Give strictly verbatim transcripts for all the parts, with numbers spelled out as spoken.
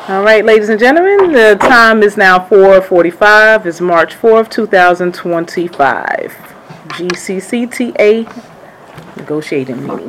All right, ladies and gentlemen, the time is now four forty-five. It's March fourth, two thousand twenty-five. G C C T A negotiating meeting.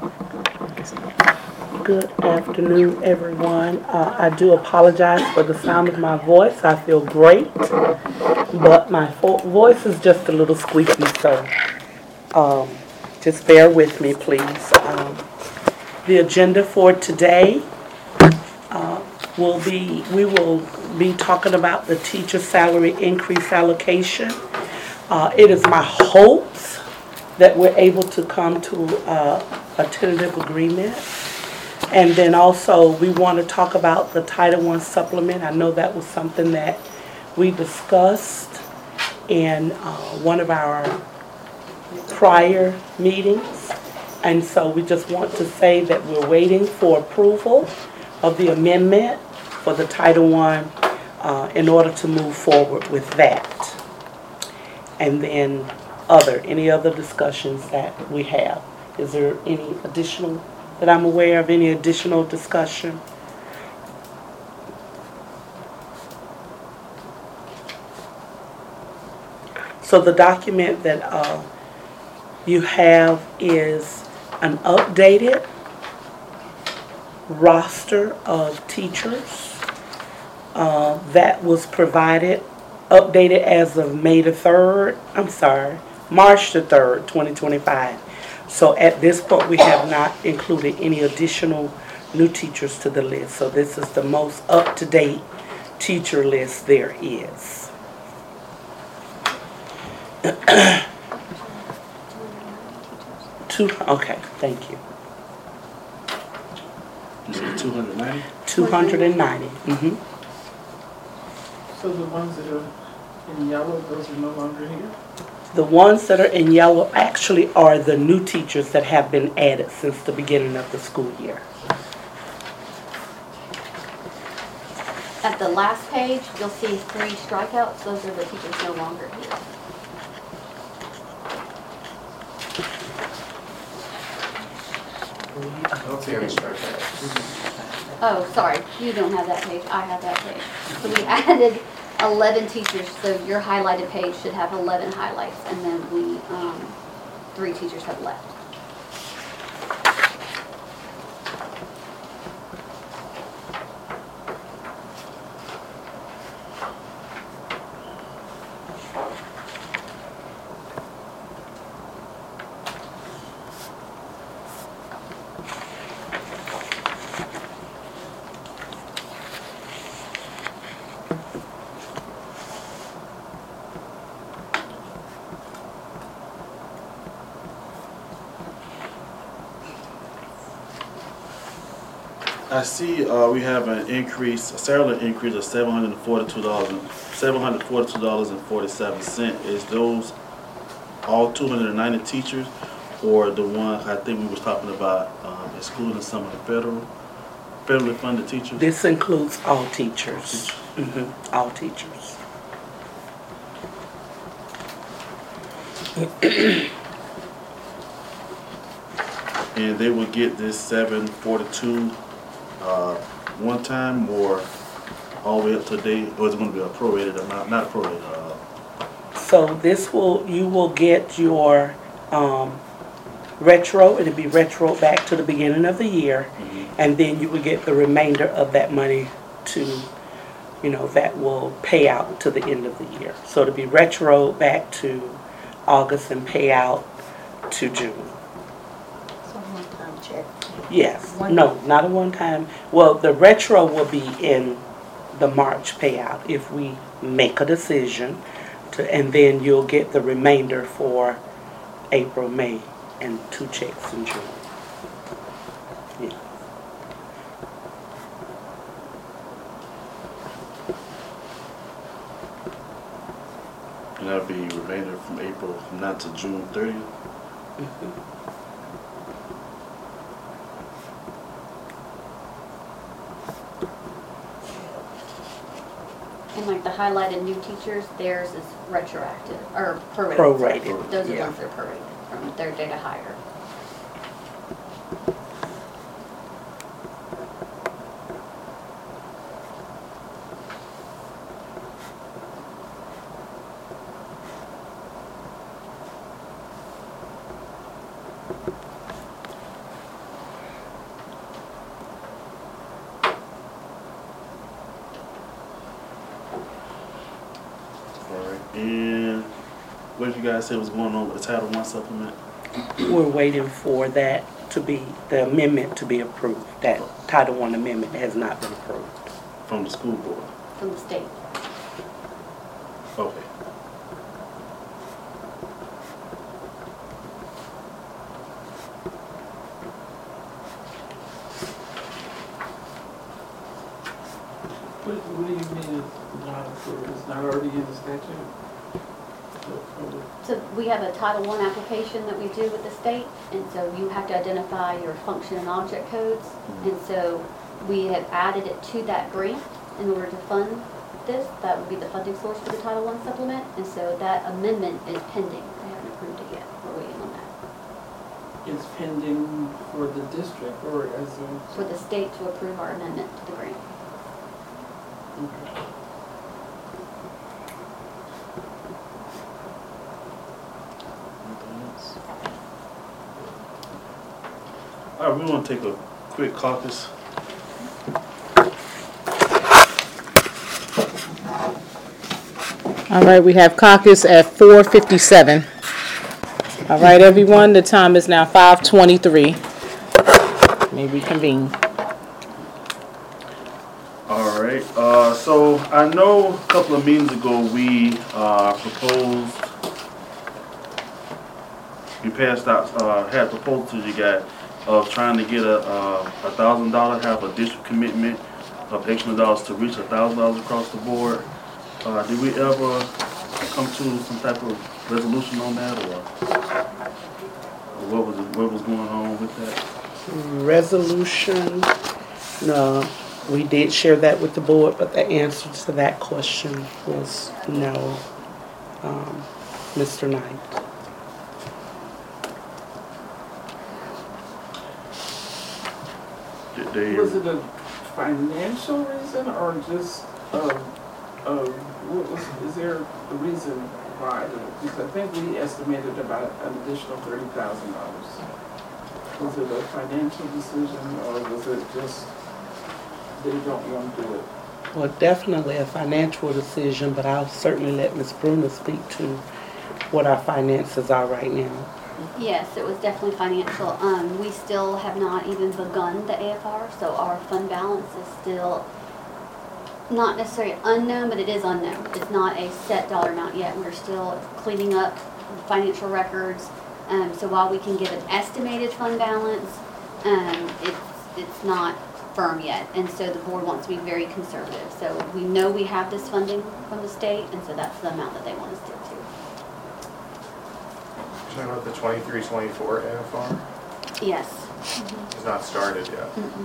Good afternoon, everyone. Uh, I do apologize for the sound of my voice. I feel great, but my fo- voice is just a little squeaky, so um, just bear with me, please. Um, the agenda for today uh, will be, we will be talking about the teacher salary increase allocation. Uh, it is my hopes that we're able to come to uh, a tentative agreement. And then also, we want to talk about the Title One supplement. I know that was something that we discussed in uh, one of our prior meetings. And so we just want to say that we're waiting for approval of the amendment for the Title One uh, in order to move forward with that. And then other, any other discussions that we have. Is there any additional that I'm aware of, any additional discussion? So the document that uh, you have is an updated roster of teachers uh, that was provided, updated as of May the third, I'm sorry, March the third, twenty twenty-five. So at this point, we have not included any additional new teachers to the list. So this is the most up-to-date teacher list there is. Two, okay, thank you. two hundred ninety? two hundred ninety. Mm-hmm. So the ones that are in yellow, those are no longer here? The ones that are in yellow actually are the new teachers that have been added since the beginning of the school year. At the last page, you'll see three strikeouts. Those are the teachers no longer here. I don't see any strikeouts. Oh, sorry, you don't have that page. I have that page. So we added eleven teachers, so your highlighted page should have eleven highlights, and then we, um, three teachers have left. I see uh, we have an increase, a salary increase of seven hundred forty-two dollars, seven hundred forty-two dollars and forty-seven cents. Is those all two hundred ninety teachers, or the one I think we was talking about um, excluding some of the federal, federally funded teachers? This includes all teachers. Mm-hmm. All teachers. And they will get this seven forty-two uh, one time, or all the way up to date, or is it going to be a prorated amount? Not a prorated. Uh, So this will, you will get your um, retro, it'll be retro back to the beginning of the year, mm-hmm. and then you will get the remainder of that money to, you know, that will pay out to the end of the year. So it'll be retro back to August and pay out to June. So one-time check. Yes, One- no, not a one-time. Well, the retro will be in the March payout if we make a decision to, and then you'll get the remainder for April, May, and two checks in June. Yeah. And that'll be remainder from April from now to June thirtieth. Mm-hmm. And like the highlighted new teachers, theirs is retroactive, or prorated. Prorated, Those are the yeah. ones that are prorated from their data hire. And what did you guys say was going on with the Title One supplement? We're waiting for that to be, the amendment to be approved. That Title One amendment has not been approved. From the school board? From the state. Okay. What, what do you mean it's not approved? It's not already in the statute? So- so- So we have a Title One application that we do with the state, and so you have to identify your function and object codes. And so we have added it to that grant in order to fund this. That would be the funding source for the Title One supplement. And so that amendment is pending. They haven't approved it yet. We're waiting on that. It's pending for the district or as a. For the state to approve our amendment to the grant. Okay. Anything else? All right, we want to take a quick caucus. All right, we have caucus at four fifty-seven. All right, everyone, the time is now five twenty-three. May reconvene. All right, uh, so I know a couple of meetings ago, we, uh, proposed, we passed out, uh, had proposed to you guys of trying to get a, uh, a thousand dollar, have a district commitment of X amount of dollars to reach a thousand dollars across the board. Uh, did we ever come to some type of resolution on that, or, or what was, it- what was going on with that? Resolution, no, we did share that with the board, but the answer to that question was no, um, Mister Knight. Did they? Was it a financial reason or just, uh, uh, what was, is there a reason why? Because I think we estimated about an additional thirty thousand dollars. Was it a financial decision or was it just they don't want to do it? Well, definitely a financial decision, but I'll certainly let Miz Bruno speak to what our finances are right now. Yes, it was definitely financial. Um, we still have not even begun the A F R, so our fund balance is still not necessarily unknown, but it is unknown. It's not a set dollar amount yet. We're still cleaning up financial records. Um, so while we can give an estimated fund balance, um, it's, it's not firm yet. And so the board wants to be very conservative. So we know we have this funding from the state, and so that's the amount that they want to stick to. Talking about the twenty-three twenty-four A F R? Yes. It's not started yet. Mm-mm.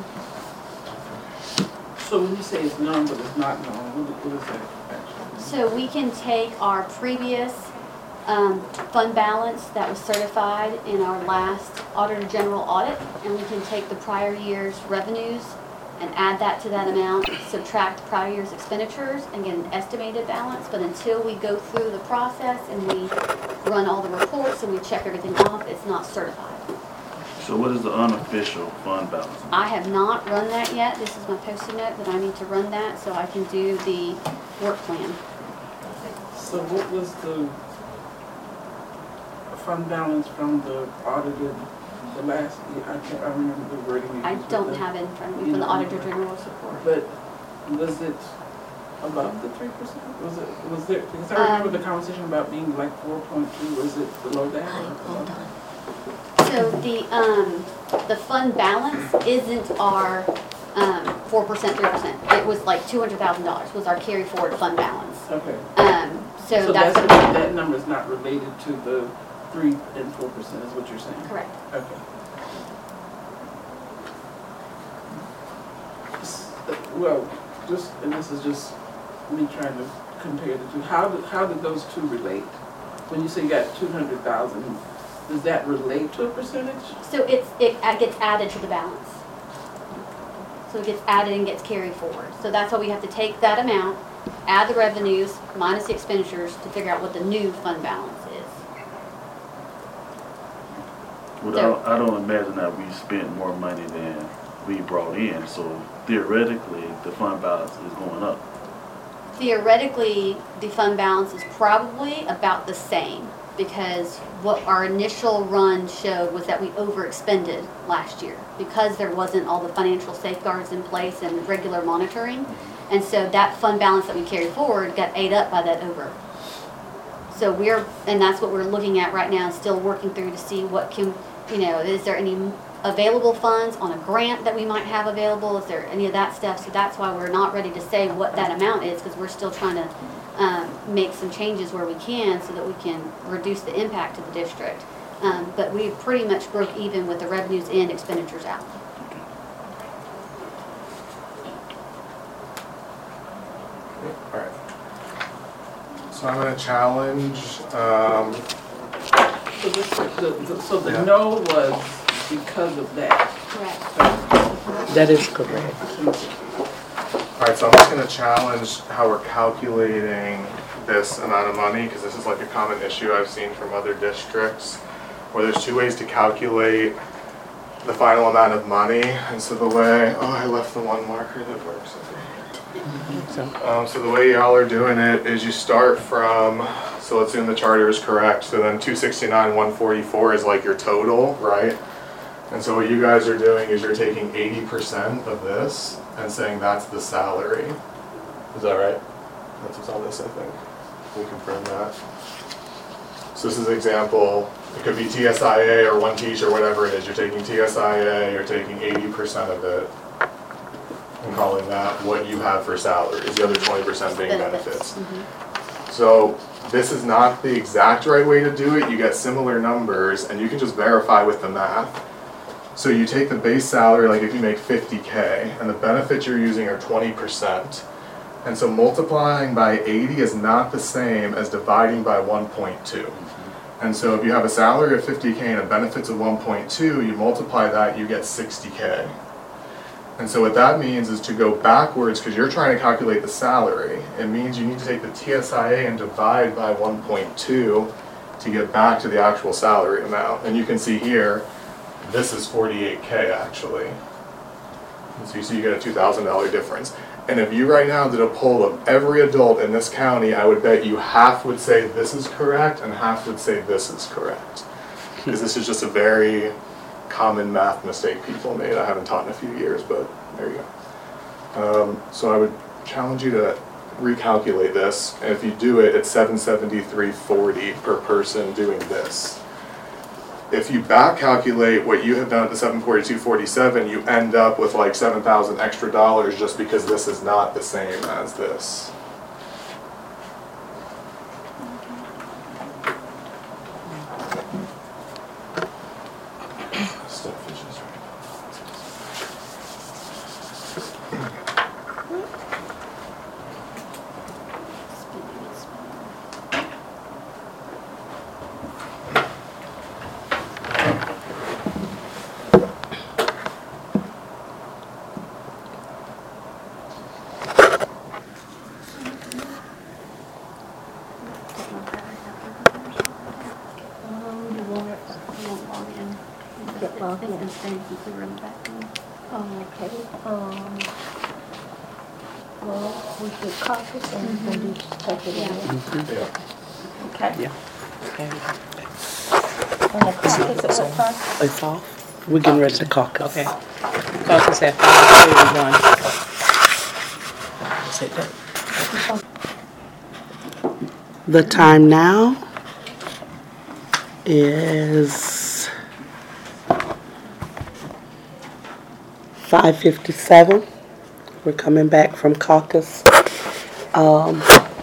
So when you say it's known but it's not known, what what is that actually? So we can take our previous um, fund balance that was certified in our last Auditor General audit, and we can take the prior year's revenues and add that to that amount, subtract prior year's expenditures, and get an estimated balance. But until we go through the process and we run all the reports and we check everything off, it's not certified. So what is the unofficial fund balance? I have not run that yet. This is my post-it note, but I need to run that so I can do the work plan. So what was the fund balance from the audited, the last, I can't, I remember the wording. you I used with don't the- have it in front of me from the Auditor General's report. But was it above the three percent? Was it, was there, because I remember Um, the conversation about being like four point two, was it below that? or Hold above? on. So the, um, the fund balance isn't our, um, four percent, three percent. It was like two hundred thousand dollars was our carry forward fund balance. Okay. Um, so So that's. that's, that number is not related to the three and four percent is what you're saying? Correct. Okay. S- Well, just, and this is just me trying to compare the two, how did, how did those two relate? When you say you got two hundred thousand, does that relate to a percentage? So it's, it a- gets added to the balance. So it gets added and gets carried forward. So that's why we have to take that amount, add the revenues, minus the expenditures to figure out what the new fund balance is. Well, I don't, I don't imagine that we spent more money than we brought in, so theoretically, the fund balance is going up. theoretically, the fund balance is probably about the same, because what our initial run showed was that we overexpended last year because there wasn't all the financial safeguards in place and regular monitoring. And so that fund balance that we carried forward got ate up by that over. So we're, and that's what we're looking at right now, still working through to see what can, you know, is there any available funds on a grant that we might have available? Is there any of that stuff? So that's why we're not ready to say what that amount is, because we're still trying to um, make some changes where we can so that we can reduce the impact to the district. Um, but we pretty much broke even with the revenues and expenditures out. All right. So I'm going to challenge. Um, So this, the, the, so the Yeah. no was because of that. Correct. That is correct. all right, so I'm just going to challenge how we're calculating this amount of money, because this is like a common issue I've seen from other districts, where there's two ways to calculate the final amount of money. And so the way, oh, I left the one marker that works over here. Um, so the way y'all are doing it is you start from, so let's assume the charter is correct, so then two sixty-nine, one forty-four is like your total, right? And so what you guys are doing is you're taking eighty percent of this and saying that's the salary. Is that right? That's what's on this, I think. We confirm that. So this is an example. It could be T S I A or one teacher, whatever it is. You're taking T S I A, you're taking eighty percent of it and calling that what you have for salaries, the other twenty percent being benefits. Mm-hmm. So this is not the exact right way to do it. You get similar numbers and you can just verify with the math. So you take the base salary, like if you make fifty K, and the benefits you're using are twenty percent. And so multiplying by eighty is not the same as dividing by one point two. And so if you have a salary of fifty K and a benefits of one point two, you multiply that, you get sixty K. And so what that means is to go backwards, because you're trying to calculate the salary, it means you need to take the T S I A and divide by one point two to get back to the actual salary amount. And you can see here, this is forty-eight K actually. And so you see you get a two thousand dollar difference. And if you right now did a poll of every adult in this county, I would bet you half would say this is correct and half would say this is correct. Because this is just a very common math mistake people made. I haven't taught in a few years, but there you go. Um, so I would challenge you to recalculate this. And if you do it, it's seven seventy-three forty per person doing this. If you back calculate what you have done at the seven forty-two forty-seven, you end up with like seven thousand extra dollars just because this is not the same as this. Stuff is just Oh, okay. Um, well, we should caucus and we need to take it in. yeah. Okay. Yeah. And the caucus at what time? It's off. We're getting ready to caucus. Okay. Caucus at five thirty-one. Say that. The time now is five fifty-seven. We're coming back from caucus. Um,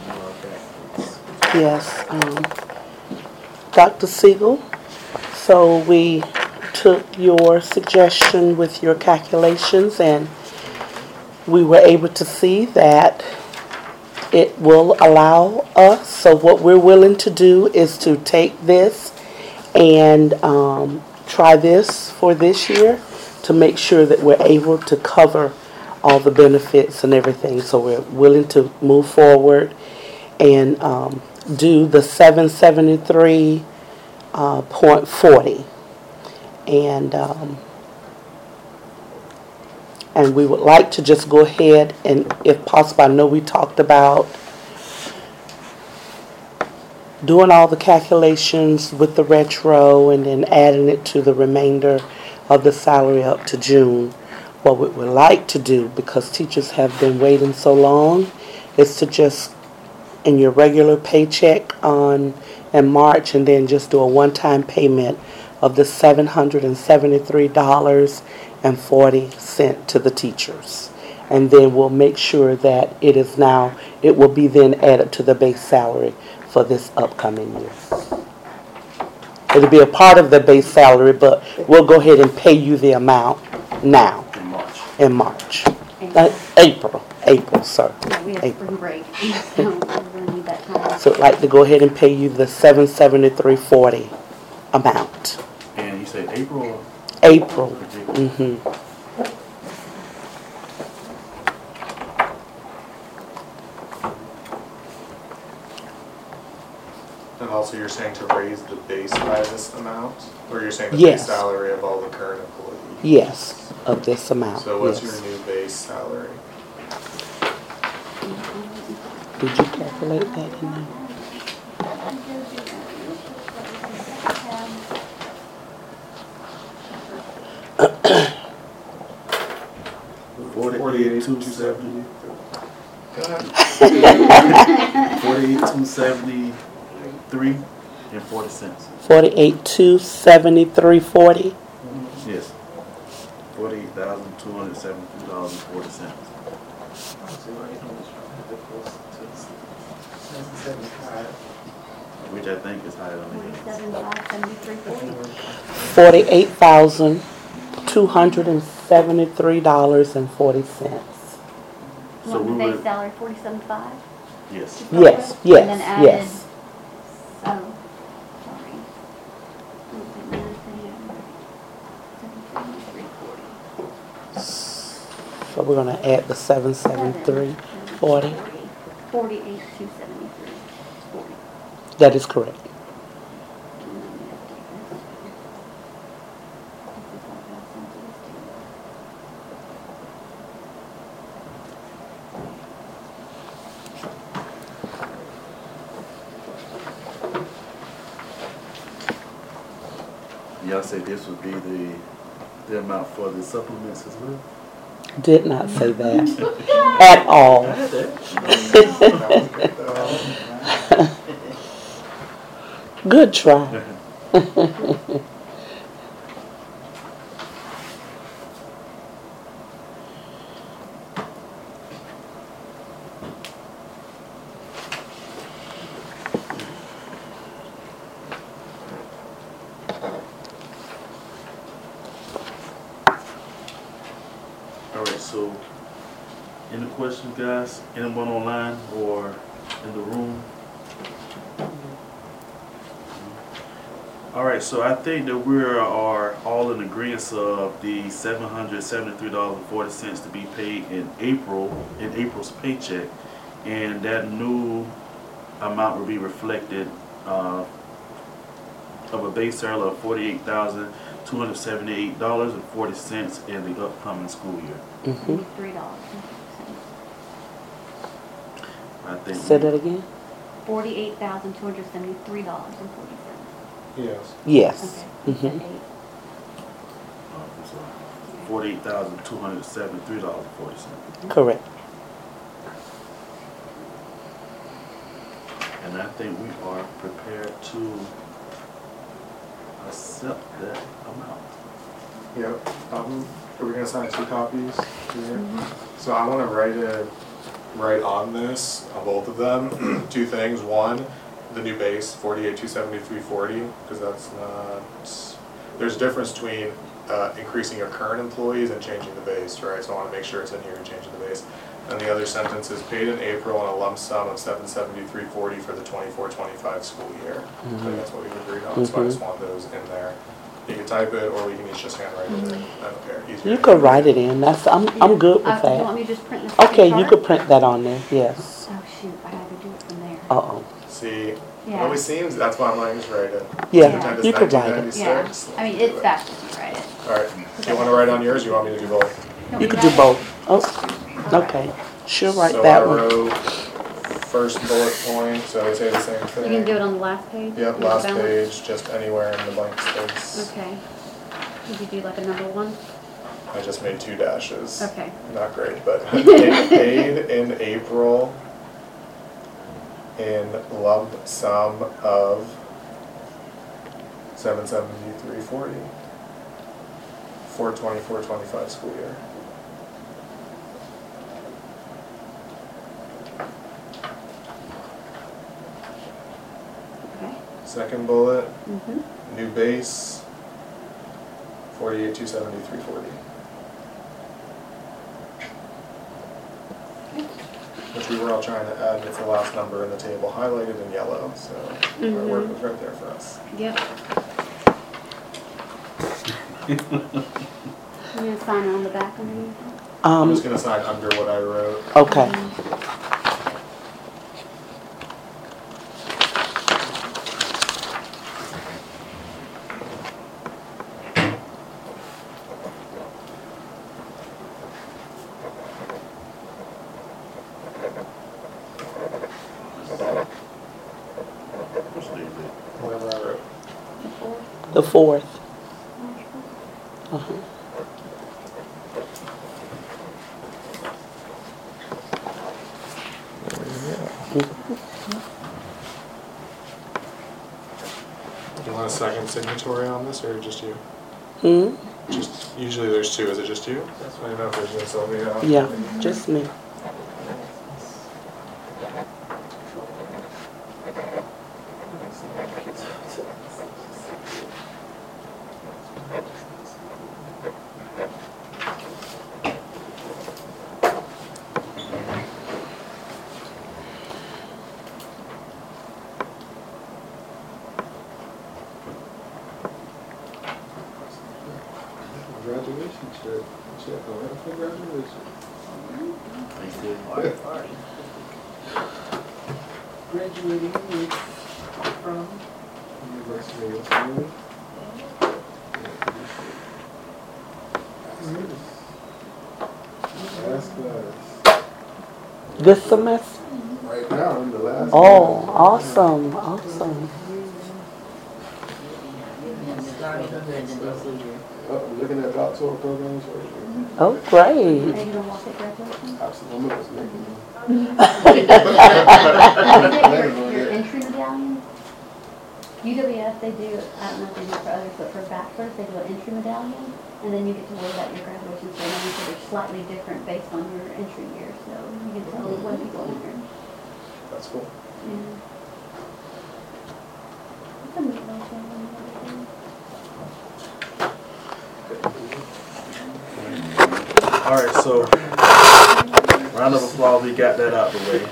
yes, um, Doctor Siegel. So we took your suggestion with your calculations and we were able to see that it will allow us. So what we're willing to do is to take this and um, try this for this year to make sure that we're able to cover all the benefits and everything. So we're willing to move forward and um, do the seven seventy-three point forty. And um, and we would like to just go ahead and, if possible, I know we talked about doing all the calculations with the retro and then adding it to the remainder of the salary up to June. What we would like to do, because teachers have been waiting so long, is to just, in your regular paycheck on in March, and then just do a one-time payment of the seven hundred seventy-three dollars and forty cents to the teachers. And then we'll make sure that it is now, it will be then added to the base salary for this upcoming year. It'll be a part of the base salary, but we'll go ahead and pay you the amount now In March. in March. Uh, April, April, sorry. Yeah, we have April. spring break, so we're gonna need that time. So I'd like to go ahead and pay you the seven seventy-three forty amount. And you say April or? April. April. Mm-hmm. And also you're saying to raise the base by this amount? Or you're saying the Yes. base salary of all the current employees? Yes, of this amount. So what's yes. your new base salary? Did you calculate that in there? Forty-eight, two seventy. Forty-eight, two seventy-three and forty cents. Forty-eight two seventy-three forty. Yes. Forty-eight thousand, two hundred seventy-three dollars and forty cents. Which I think is higher than the Forty-seven, five, seventy-three, forty. Forty-eight thousand two hundred and seventy-three dollars and forty cents. So Want we the base would- salary forty-seven, five? Yes. Yes, And then yes, added, yes. oh, sorry. Seventeen, three forty. So we're gonna add the seven seventy-three forty. Forty-eight, two seventy-three, forty. That is correct. Y'all say this would be the, the amount for the supplements as well? Did not say that at all. Good try. Alright, so any questions, guys? Anyone online or in the room? Alright, so I think that we are all in agreement of the seven hundred seventy-three dollars and forty cents to be paid in April, in April's paycheck. And that new amount will be reflected uh, of a base salary of forty-eight thousand two hundred seventy-eight dollars and forty cents in the upcoming school year. Mm-hmm. Seventy-three dollars. I think Say we- that again? Forty-eight thousand, two hundred seventy-three dollars and forty cents. Yes. Yes. Okay. Mhm. Eight. Forty-eight thousand two hundred seventy-three dollars and forty cents. Correct. And I think we are prepared to accept that amount. Yep. Um, are we gonna sign two copies here? So I wanna write a, write on this, on both of them, two things. One, the new base, forty-eight, two seventy-three, forty, because that's not, there's a difference between uh, increasing your current employees and changing the base, right? So I wanna make sure it's in here and changing the base. And the other sentence is paid in April on a lump sum of seven seventy-three forty for the twenty-four twenty-five school year. I think that's what we agreed on, so I just want those in there. You can type it, or we can each just handwrite it in, I don't care, easier. You could write it in. That's I'm I'm good with Uh, Do you want that. me to just print this? Okay, you card? could print that on there. Yes. Oh, shoot, I had to do it from there. Uh oh. See, it Yeah. always seems, that's why I'm like, just write it. Yeah, Pretend it's you could write it. nineteen Yeah, ninety-six. I mean, it's fast if you write it. Alright, do you wanna write on yours, or you want me to do both? Don't You we could do write it? both. Oh, okay. She'll write So that I one. wrote first bullet point, so they say the same thing. You can do it on the last page? Yep, The last balance? page, just anywhere in the blank space. Okay. Would you do like a number one? I just made two dashes. Okay. Not great, but paid in April in lump sum of seven seventy-three forty. four twenty-four twenty-five school year. Okay. Second bullet, Mm-hmm. new base, forty-eight two seventy-three forty. Which we were all trying to add, and it's the last number in the table highlighted in yellow, so our work was right there for us. Yep. You gonna sign on the back underneath? I'm Um, just gonna sign under what I wrote. okay. Which day is it? Whatever I wrote. The fourth. Uh-huh. Do you want a second signatory on this, or just you? Hmm? Just, usually there's two, is it just you? That's why I know if there's no Sylvia. Yeah, just me. Congratulations, Chip. Chip, congratulations. Thank you. Graduating with, from, University of School. Last class. This semester? Right now, in the last. Oh, class. awesome, awesome. Oh, looking at doctoral programs for you. Oh, great. Are you gonna walk at graduation? Absolutely. I'm just making them. Your entry medallion? U W F, they do, I don't know if they do it for others, but for bachelors, they do an entry medallion, and then you get to wear that at your graduation ceremony, so they're slightly different based on your entry year, so you can tell when people enter. That's cool. Yeah. It's a neat little thing and everything. All right, so round of applause, we got that out the way.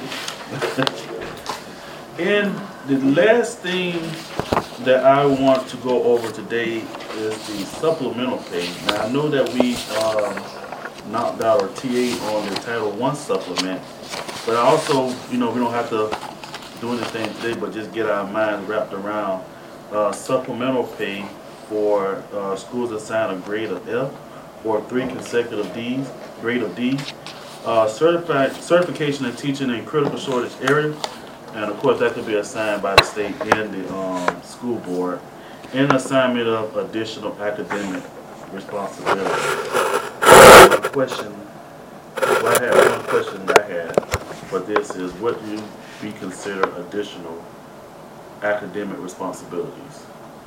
And the last thing that I want to go over today is the supplemental pay. Now, I know that we um, knocked out our T A on the Title One supplement, but I also, you know, we don't have to do anything today, but just get our minds wrapped around uh, supplemental pay for uh, schools assigned a grade of F or three consecutive Ds, grade of D, uh, certified certification in teaching in critical shortage areas, and of course that could be assigned by the state and the um, school board, and assignment of additional academic responsibility. One question, well, I had one question that I had for this is, what do you be consider additional academic responsibilities?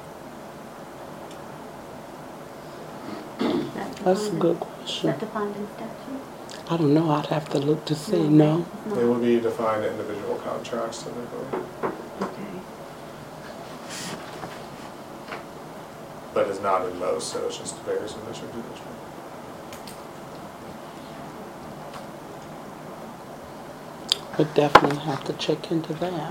That's a good Is question. that defined in statute? I don't know, I'd have to look to see, no. It's not. They will be defined in individual contracts typically, Okay. but is not in most, so it's just varies from district to district. Would definitely have to check into that.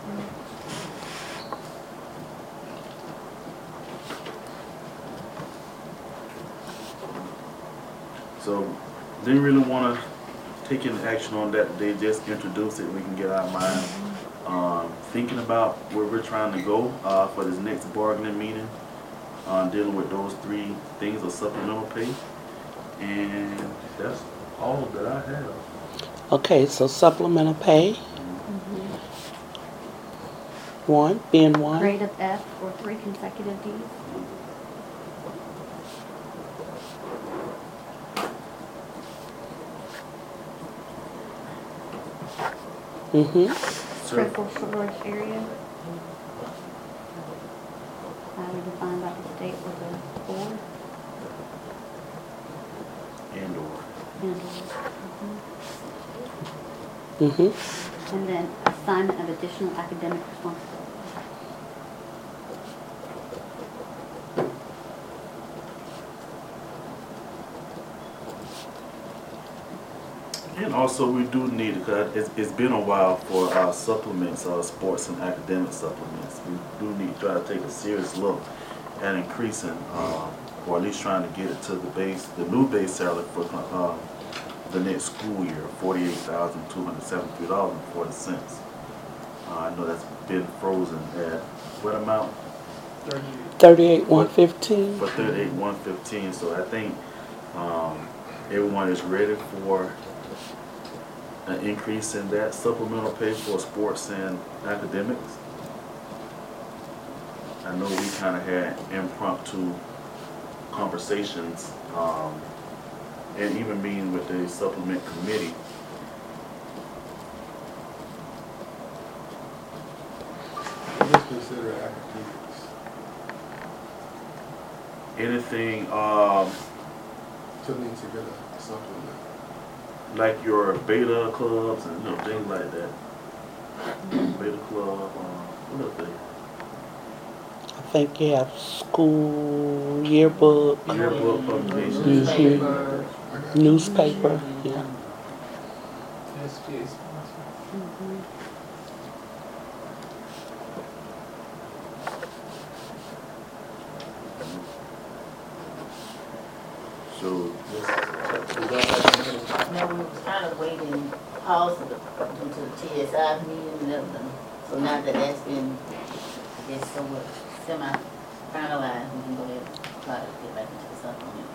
So, didn't really want to take any action on that. They just introduced it. We can get our mind um, thinking about where we're trying to go uh, for this next bargaining meeting, uh, dealing with those three things of supplemental pay. And that's all that I have. Okay, so supplemental pay, One, being one. Grade of F for three consecutive Ds. Mm-hmm. Critical storage area. Highly defined by the state with a four. Indoor. Indoor. Mm-hmm. And then assignment of additional academic responsibilities. And also, we do need, because it's, it's been a while for our supplements, our sports and academic supplements. We do need to try to take a serious look at increasing, uh, or at least trying to get it to the base, the new base salary for uh, the next school year, forty-eight thousand two hundred seventy-three dollars and forty cents. Uh, I know that's been frozen at what amount? Thirty-eight, one fifteen. For thirty-eight, one fifteen. So I think um, everyone is ready for an increase in that supplemental pay for sports and academics. I know we kind of had impromptu conversations um, and even meeting with the supplement committee. What is considered academics? Anything um, To need to get a supplement. like your beta clubs and you know things like that. Beta club, um, what other thing? I think you have school yearbook, Yearbook publications. mhm, newspaper, yeah. S G A sponsor. So, No, we was kind of waiting, pause due to the T S I meeting and everything. So now that that's been, I guess, somewhat semi-finalized, we can go ahead and try to get back into the supplement.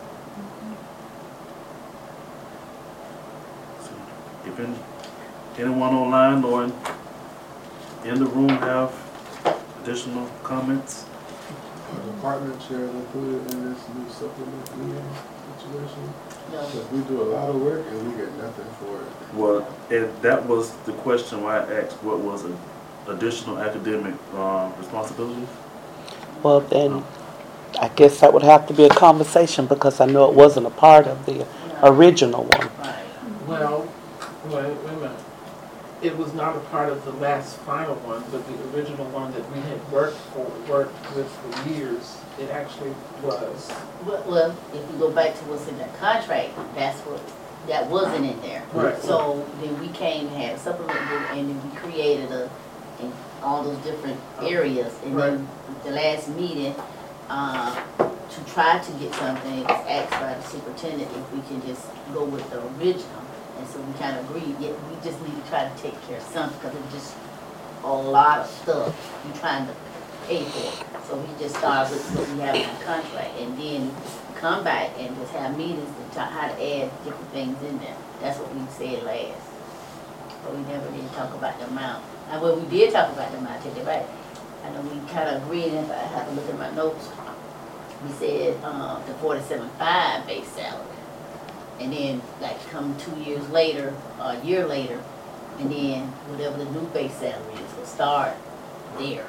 if any, anyone online or in, in the room have additional comments? Are department chairs included in this new supplement meeting situation? No, Because we do a lot of work and we get nothing for it. Well, and that was the question why I asked what was a, additional academic um, responsibilities? Well, then, I guess that would have to be a conversation because I know it wasn't a part of the original one. right. Well, wait, wait a minute. It was not a part of the last final one, but the original one that we had worked for, worked with for years, it actually was. Well, well, if we go back to what's in that contract, that's what, that wasn't in there. Right. So then we came and had a supplement book and then we created a, in all those different areas. And then the last meeting, uh, to try to get something, it was asked by the superintendent if we can just go with the original. And so we kind of agreed, yeah, we just need to try to take care of something because it's just a lot of stuff you're trying to pay for. So we just started with what we have in the contract and then come back and just have meetings to talk how to add different things in there. That's what we said last. But we never did talk about the amount. And when we did talk about the amount, I take it back. I know we kind of agreed, if I have to look at my notes, we said uh, the forty-seven five base salary. And then, like, come two years later, or a year later, and then whatever the new base salary is, will start there.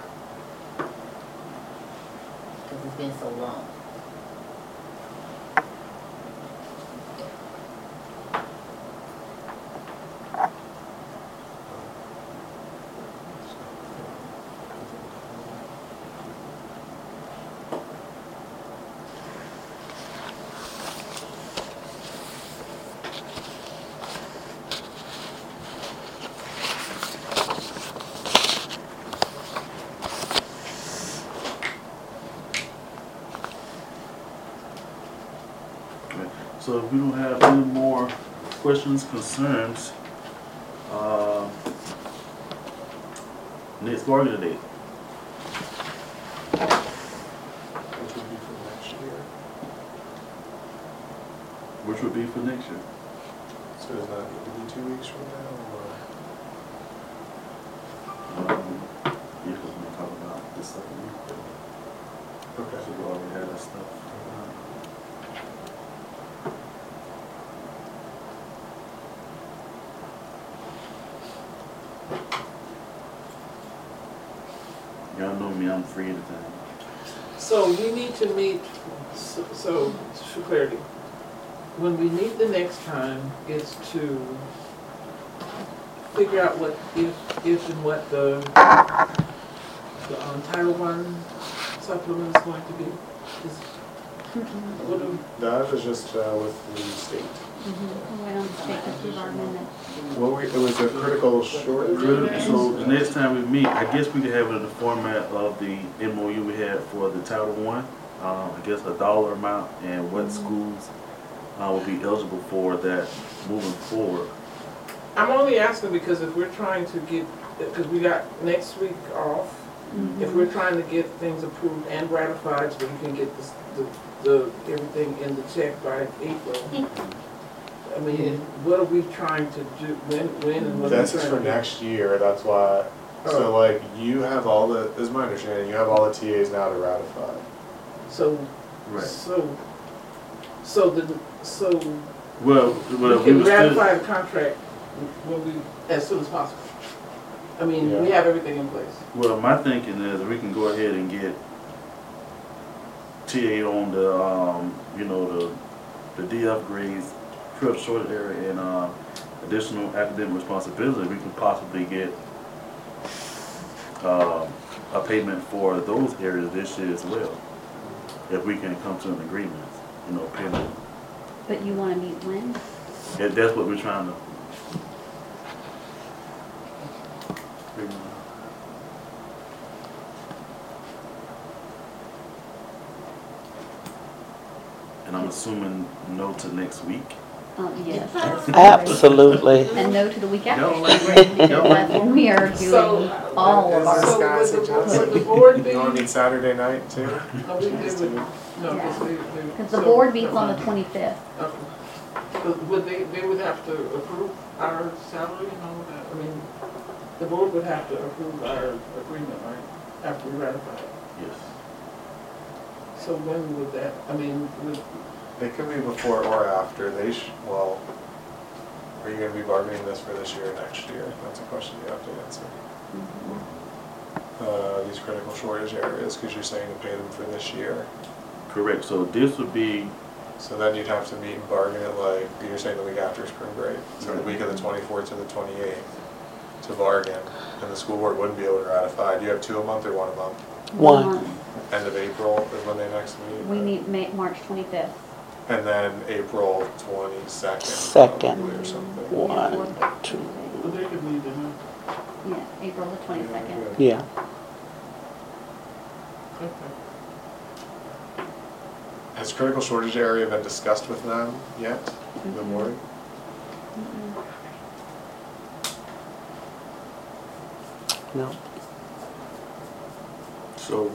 Because it's been so long. So if we don't have any more questions, concerns, uh, next bargaining date. Which would be for next year. Which would be for next year. So it's not, it would be two weeks from now or? Um, Yeah, because we're talking about this supplement. Okay. So we already had that stuff. Y'all know me, I'm free anytime. So we need to meet, so, so for clarity, when we meet the next time, it's to figure out what, if, if and what the, the um, Title One supplement is going to be. Is, what do, That is just uh, with the state. Mm-hmm. Wait on the state to approve our amendment. Well, we, it was a critical shortage. Critical- So the next time we meet, I guess we could have it in the format of the M O U we had for the Title One. Um, I guess a dollar amount and what schools uh, will be eligible for that moving forward. I'm only asking because if we're trying to get, because we got next week off, if we're trying to get things approved and ratified so we can get this, the, the, everything in the check by April. I mean, what are we trying to do, when, when and what are we That's trying for to do? next year, that's why, so Oh. like, you have all the, this is my understanding, you have all the T As now to ratify. So, Right. so, so the, so Well, we well, we can were still, ratify the contract when we, as soon as possible. I mean, we Yeah. have everything in place. well, my thinking is we can go ahead and get T A on the, um, you know, the, the D F grades, critical shortage area and, uh, additional academic responsibility. We can possibly get, uh, a payment for those areas this year as well. If we can come to an agreement, you know, payment. But you wanna meet when? That, that's what we're trying to. figure out. And I'm assuming no to next week. Um, yes. Absolutely. And no to the week after, Y'all like- because y'all like- that's when we are doing So- all of our. So would the, bo- would the board be? You wanna meet Saturday night too? No, we did with, no, because they, they. Because the so- board meets on the twenty-fifth. Okay. But would they, they would have to approve our salary and all of that? I mean, the board would have to approve our agreement, right, after we ratify it? Yes. So when would that, I mean, would, It could be before or after, they sh, well, are you gonna be bargaining this for this year or next year? That's a question you have to answer. Uh, these critical shortage areas, cause you're saying to pay them for this year. Correct. So this would be, So then you'd have to meet and bargain it like, you're saying the week after spring break, so the week of the twenty-fourth to the twenty-eighth to bargain, and the school board wouldn't be able to ratify. Do you have two a month or one a month? One. End of April is when they next meet? We meet Ma- March twenty-fifth. And then April twenty-second. Second. probably, or something. One, two, well, they could meet in, Yeah, April the twenty-second. yeah. okay. Has critical shortage area been discussed with them yet, the Mhm. board? No. so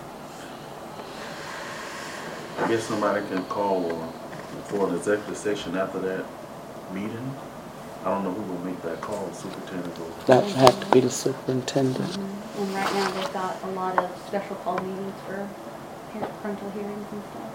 I guess somebody can call uh, for an executive session after that meeting. I don't know who will make that call, superintendent or. That would have to be the superintendent. And right now, they've got a lot of special call meetings for parent parental hearings and stuff.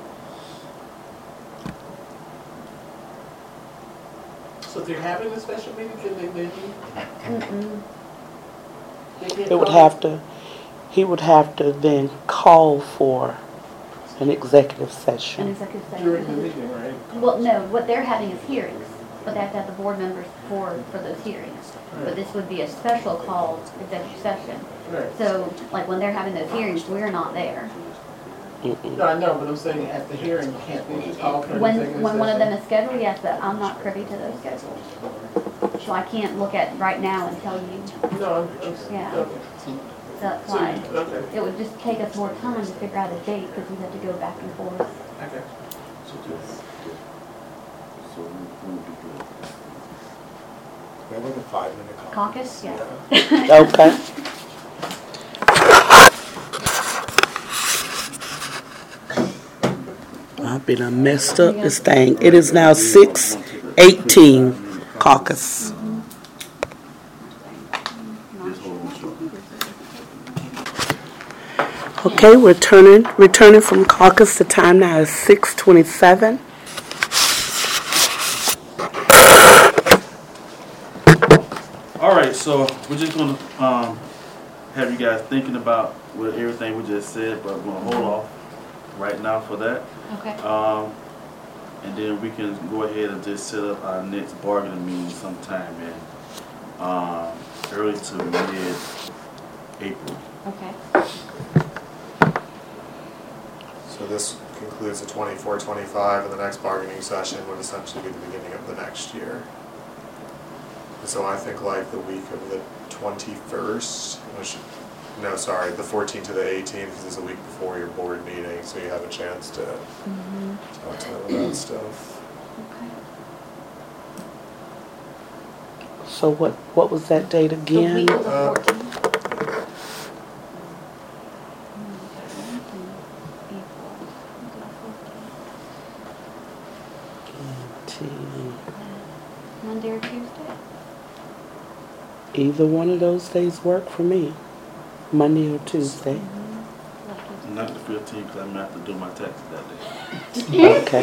So if they're having a special meeting, can they maybe? Mm-mm. they can't It would call have to, he would have to then call for an executive An session. executive During the session. meeting, right? Well, no, what they're having is hearings, but they have to have the board members for, for those hearings. But this would be a special call executive session. Right. So, like, when they're having those hearings, we're not there. Mm-mm. No, I know, but I'm saying at the hearing, can't they just call for an When, executive when one of them session? is scheduled, yes, but I'm not privy to those schedules. So I can't look at right now and tell you. No, I'm, I'm, Yeah. okay. That's So, why. okay, It would just take us more time to figure out a date because we have to go back and forth. okay. So just, so we would be good. We have like a five minute call. Caucus, yeah. Okay. I've been a messed up this thing. It is now six eighteen caucus. Just hold on short. Okay, we're turning, returning from caucus. The time now is six twenty-seven. All right, so we're just gonna um, have you guys thinking about what everything we just said, but we're gonna hold off right now for that. Okay. Um, and then we can go ahead and just set up our next bargaining meeting sometime in um, early to mid-April. Okay. So this concludes the twenty-four twenty-five, and the next bargaining session would essentially be the beginning of the next year. And so I think like the week of the twenty-first, which, no, sorry, the fourteenth to the eighteenth, because it's a week before your board meeting, so you have a chance to Mm-hmm. talk to them about stuff. Okay. So what, what was that date The again? week of the Uh, fourteenth. Monday or Tuesday? Either one of those days work for me. Monday or Tuesday. Mm-hmm. Not the fifteenth, because I'm gonna have to do my taxes that day. Okay.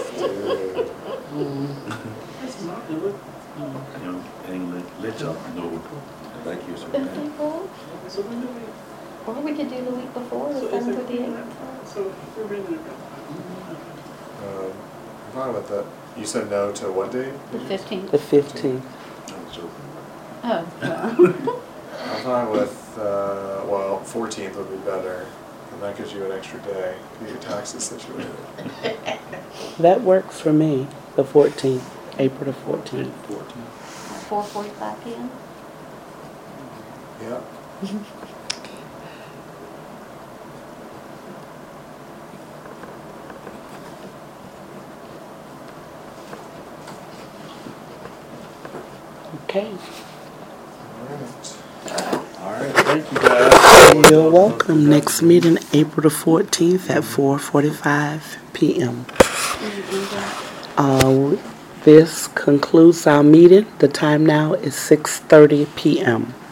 That's not good. You know, and let, let y'all know, like you said. Fifty-four? So when do we, Or we could do the week before, the so is seventh or it, the eighth. so we're really, Um, I'm fine with that. You said no to what date? The fifteenth. The fifteenth. I'm joking. Oh, well. I'm fine with, uh, well, fourteenth would be better, and that gives you an extra day to get your taxes situated. That works for me, the fourteenth, April the fourteenth. fourteen. four forty-five p m Yeah. Okay. All right, thank you guys. You're welcome. Next meeting, April the fourteenth at four forty-five p m Uh, this concludes our meeting. The time now is six thirty p m